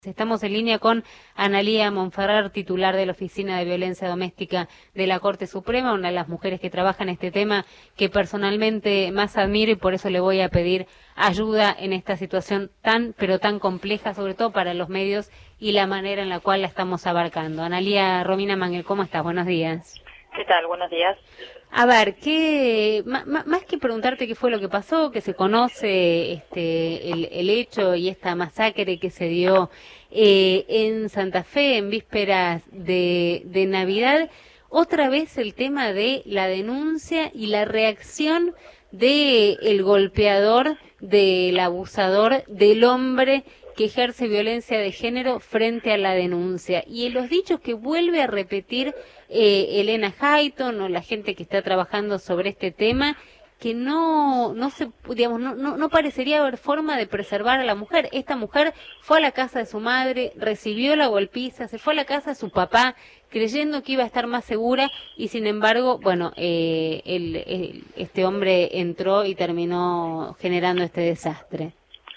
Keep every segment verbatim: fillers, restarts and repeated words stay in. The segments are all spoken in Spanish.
Estamos en línea con Analía Monferrer, titular de la Oficina de Violencia Doméstica de la Corte Suprema, una de las mujeres que trabaja en este tema que personalmente más admiro, y por eso le voy a pedir ayuda en esta situación tan, pero tan compleja, sobre todo para los medios y la manera en la cual la estamos abarcando. Analía Romina Mangel, ¿cómo estás? Buenos días. ¿Qué tal? Buenos días. A ver, ¿qué, más que preguntarte qué fue lo que pasó, que se conoce este, el, el hecho y esta masacre que se dio eh, en Santa Fe en vísperas de, de Navidad, otra vez el tema de la denuncia y la reacción de el golpeador, del abusador, del hombre que ejerce violencia de género frente a la denuncia, y en los dichos que vuelve a repetir eh, Elena Hayton o la gente que está trabajando sobre este tema, que no no se digamos no, no no parecería haber forma de preservar a la mujer. Esta mujer fue a la casa de su madre, recibió la golpiza, se fue a la casa de su papá creyendo que iba a estar más segura, y sin embargo, bueno, eh, el, el, este hombre entró y terminó generando este desastre.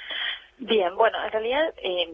Bien, bueno, en realidad eh,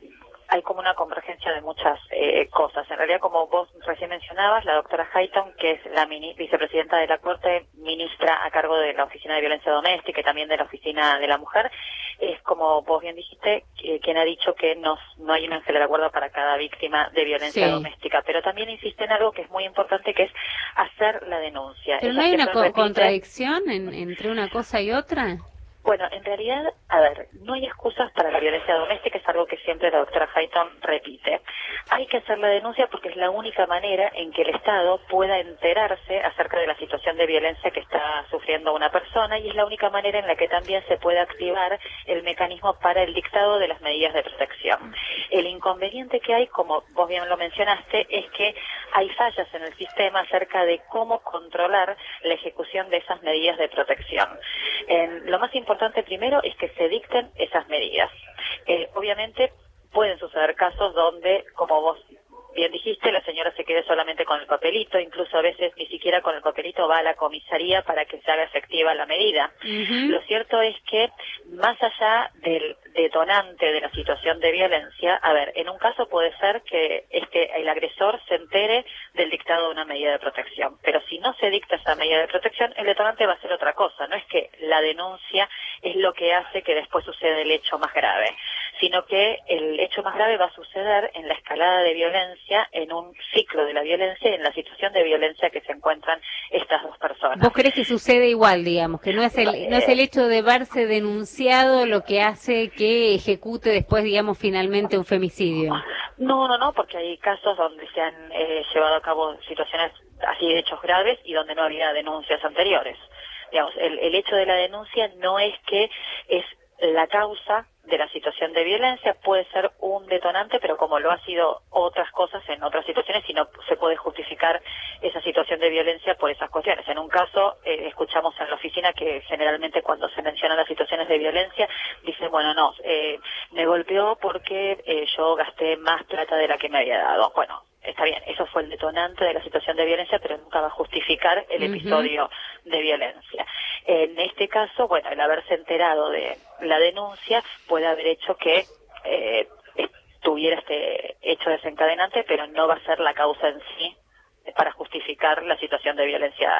hay como una convergencia de muchas eh, cosas. En realidad, como vos recién mencionabas, la doctora Hayton, que es la mini, vicepresidenta de la Corte, ministra a cargo de la Oficina de Violencia Doméstica y también de la Oficina de la Mujer, es, como vos bien dijiste, eh, quien ha dicho que no, no hay un ángel de la guarda para cada víctima de violencia sí. doméstica, pero también insiste en algo que es muy importante, que es hacer la denuncia. ¿Pero Ella no hay una co repite, contradicción en, entre una cosa y otra? Bueno, en realidad, a ver, no hay excusas para la violencia doméstica, es algo que siempre la doctora Hayton repite. Hay que hacer la denuncia porque es la única manera en que el Estado pueda enterarse acerca de la situación de violencia que está sufriendo una persona, y es la única manera en la que también se puede activar el mecanismo para el dictado de las medidas de protección. El inconveniente que hay, como vos bien lo mencionaste, es que hay fallas en el sistema acerca de cómo controlar la ejecución de esas medidas de protección. En, lo más importante importante primero es que se dicten esas medidas. Eh, obviamente pueden suceder casos donde, como vos bien dijiste, la señora se quede solamente con el papelito, incluso a veces ni siquiera con el papelito va a la comisaría para que se haga efectiva la medida. Uh-huh. Lo cierto es que, más allá del detonante de la situación de violencia, a ver, en un caso puede ser que es que el agresor se entere del dictado de una medida de protección, pero si no se dicta esa medida de protección, el detonante va a ser otra cosa. No es que la denuncia es lo que hace que después suceda el hecho más grave, sino que el hecho más grave va a suceder en la escalada de violencia, en un ciclo de la violencia, en la situación de violencia que se encuentran estas dos personas. ¿Vos crees que sucede igual, digamos, que no es el, no es el hecho de verse denunciado lo que hace que ejecute después, digamos, finalmente un femicidio? No, no, no, porque hay casos donde se han eh, llevado a cabo situaciones así de hechos graves y donde no había denuncias anteriores. Digamos, el, el hecho de la denuncia no es que es la causa de la situación de violencia, puede ser un detonante, pero como lo ha sido otras cosas en otras situaciones, y no se puede justificar esa situación de violencia por esas cuestiones. En un caso, eh, escuchamos en la oficina que generalmente cuando se mencionan las situaciones de violencia, dicen, bueno, no, eh, me golpeó porque eh, yo gasté más plata de la que me había dado. Bueno, está bien, eso fue el detonante de la situación de violencia, pero nunca va a justificar el uh-huh. episodio de violencia. En este caso, bueno, el haberse enterado de la denuncia puede haber hecho que eh, tuviera este hecho desencadenante, pero no va a ser la causa en sí para justificar la situación de violencia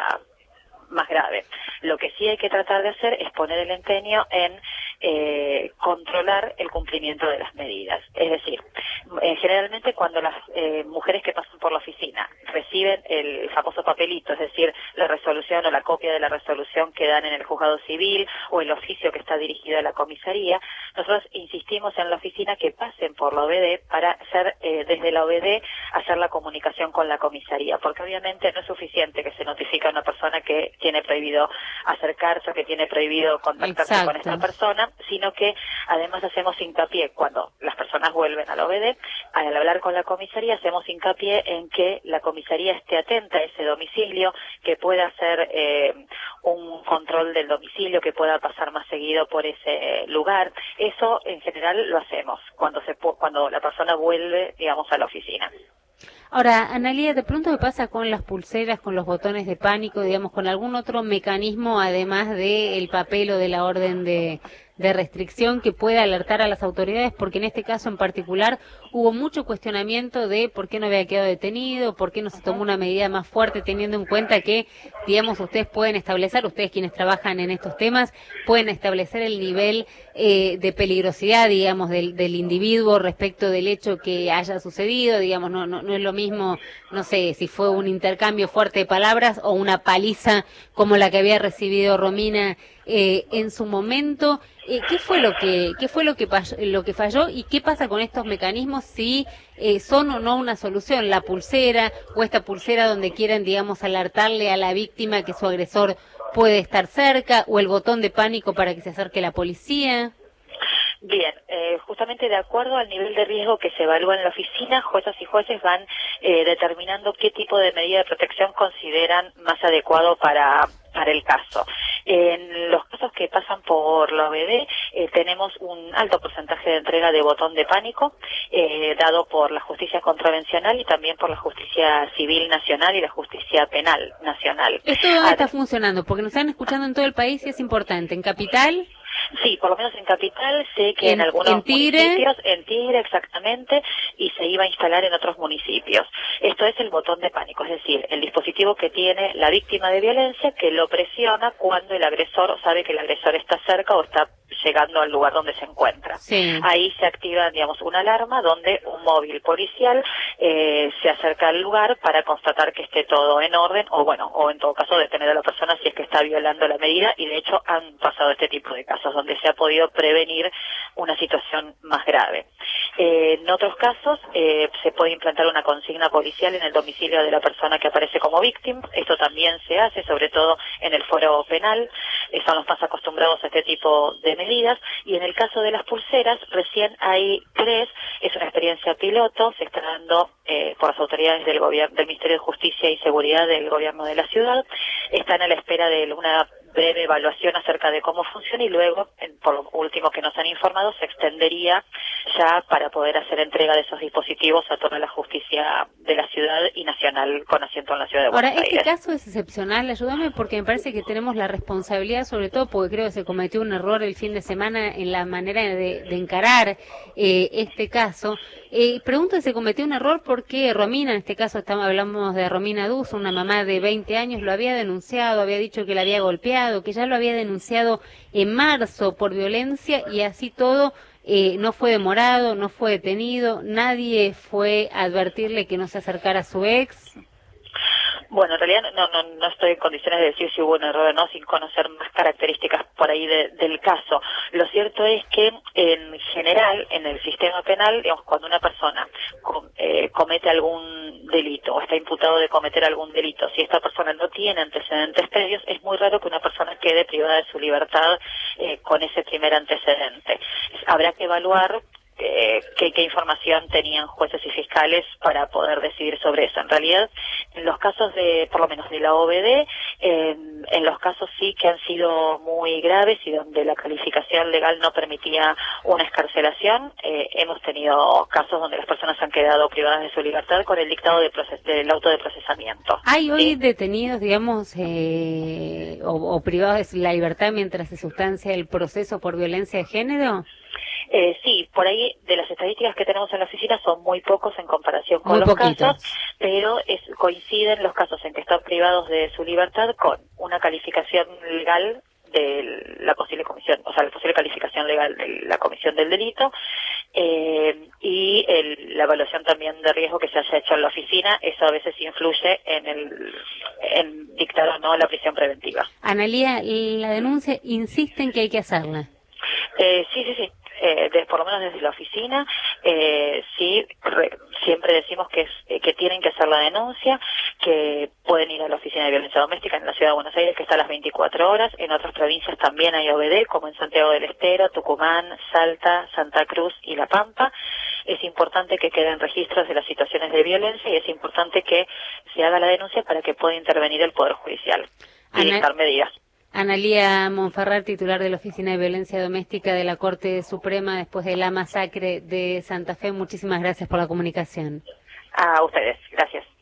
más grave. Lo que sí hay que tratar de hacer es poner el empeño en eh, controlar el cumplimiento de las medidas. Es decir, eh, generalmente cuando las eh, mujeres que pasan por la oficina reciben el famoso papelito, es decir, la resolución o la copia de la resolución que dan en el juzgado civil o el oficio que está dirigido a la comisaría, nosotros insistimos en la oficina que pasen por la O B D para hacer eh, desde la O B D hacer la comunicación con la comisaría, porque obviamente no es suficiente que se notifique a una persona que tiene prohibido acercarse, que tiene prohibido contactarse Exacto. con esta persona, sino que además hacemos hincapié, cuando las personas vuelven a la O B D, al hablar con la comisaría hacemos hincapié en que la comisaría esté atenta a ese domicilio, que pueda hacer eh, un control del domicilio, que pueda pasar más seguido por ese lugar. Eso en general lo hacemos cuando se cuando la persona vuelve, digamos, a la oficina. Ahora, Analía, de pronto, ¿qué pasa con las pulseras, con los botones de pánico, digamos, con algún otro mecanismo además del papel o de la orden de, de restricción que pueda alertar a las autoridades, porque en este caso en particular hubo mucho cuestionamiento de por qué no había quedado detenido, por qué no se tomó una medida más fuerte, teniendo en cuenta que, digamos, ustedes pueden establecer, ustedes quienes trabajan en estos temas, pueden establecer el nivel eh, de peligrosidad, digamos, del, del individuo respecto del hecho que haya sucedido, digamos, no, no, no es lo mismo, no sé, si fue un intercambio fuerte de palabras o una paliza como la que había recibido Romina eh, en su momento. Eh, ¿Qué fue lo que qué fue lo que lo que falló y qué pasa con estos mecanismos, si eh, son o no una solución, la pulsera o esta pulsera donde quieren, digamos, alertarle a la víctima que su agresor puede estar cerca, o el botón de pánico para que se acerque la policía? Bien, eh, justamente de acuerdo al nivel de riesgo que se evalúa en la oficina, juezas y jueces van eh, determinando qué tipo de medida de protección consideran más adecuado para para el caso. En los casos que pasan por la O B D eh, tenemos un alto porcentaje de entrega de botón de pánico eh, dado por la justicia contravencional y también por la justicia civil nacional y la justicia penal nacional. ¿Esto dónde está funcionando? Porque nos están escuchando en todo el país y es importante. ¿En Capital? Sí, por lo menos en Capital, sé que en, en algunos ¿en Tigre? municipios, en Tigre exactamente, y se iba a instalar en otros municipios. Esto es el botón de pánico, es decir, el dispositivo que tiene la víctima de violencia que lo presiona cuando el agresor sabe que el agresor está cerca o está llegando al lugar donde se encuentra. Sí. Ahí se activa, digamos, una alarma donde un móvil policial eh, se acerca al lugar para constatar que esté todo en orden, o bueno, o en todo caso detener a la persona si es que está violando la medida, y de hecho han pasado este tipo de casos donde se ha podido prevenir una situación más grave. Eh, en otros casos eh, se puede implantar una consigna policial en el domicilio de la persona que aparece como víctima. Esto también se hace, sobre todo en el foro penal, eh, son los más acostumbrados a este tipo de medidas. Y en el caso de las pulseras, recién hay tres, es una experiencia piloto, se está dando eh, por las autoridades del gobierno, del Ministerio de Justicia y Seguridad del gobierno de la ciudad. Están a la espera de una breve evaluación acerca de cómo funciona y luego, en, por lo último que nos han informado, se extendería ya para poder hacer entrega de esos dispositivos a toda la justicia de la ciudad y nacional con asiento en la ciudad de Buenos Ahora, Aires. este caso es excepcional, ayúdame, porque me parece que tenemos la responsabilidad, sobre todo porque creo que se cometió un error el fin de semana en la manera de, de encarar eh, este caso. Eh, pregunto si se cometió un error porque Romina, en este caso estamos, hablamos de Romina Dus, una mamá de veinte años, lo había denunciado, había dicho que la había golpeado, que ya lo había denunciado en marzo por violencia, y así todo eh, no fue demorado, no fue detenido, nadie fue a advertirle que no se acercara a su ex. Bueno, en realidad no, no, no estoy en condiciones de decir si hubo un error o no, sin conocer más características por ahí de, del caso. Lo cierto es que en general, en el sistema penal, digamos, cuando una persona com, eh, comete algún delito o está imputado de cometer algún delito, si esta persona no tiene antecedentes previos, es muy raro que una persona quede privada de su libertad eh, con ese primer antecedente. Habrá que evaluar Eh, qué, qué información tenían jueces y fiscales para poder decidir sobre eso. En realidad, en los casos de, por lo menos de la O B D, eh, en los casos sí que han sido muy graves y donde la calificación legal no permitía una excarcelación, eh, hemos tenido casos donde las personas han quedado privadas de su libertad con el dictado de proces del auto de procesamiento. ¿Hay hoy ¿Sí? detenidos, digamos, eh, o, o privados de la libertad mientras se sustancia el proceso por violencia de género? Eh, sí, por ahí de las estadísticas que tenemos en la oficina son muy pocos en comparación con muy los poquitos. casos, pero es, coinciden los casos en que están privados de su libertad con una calificación legal de la posible comisión, o sea, la posible calificación legal de la comisión del delito, eh, y el, la evaluación también de riesgo que se haya hecho en la oficina. Eso a veces influye en el en dictar o no la prisión preventiva. Analía, la denuncia insiste en que hay que hacerla. Eh, sí, sí, sí. Eh, de, por lo menos desde la oficina, eh, sí, re, siempre decimos que, es, eh, que tienen que hacer la denuncia, que pueden ir a la oficina de violencia doméstica en la ciudad de Buenos Aires, que está a las veinticuatro horas. En otras provincias también hay O B D, como en Santiago del Estero, Tucumán, Salta, Santa Cruz y La Pampa. Es importante que queden registros de las situaciones de violencia y es importante que se haga la denuncia para que pueda intervenir el Poder Judicial y Ana... dictar medidas. Analía Monferrer, titular de la Oficina de Violencia Doméstica de la Corte Suprema después de la masacre de Santa Fe, muchísimas gracias por la comunicación. A ustedes, gracias.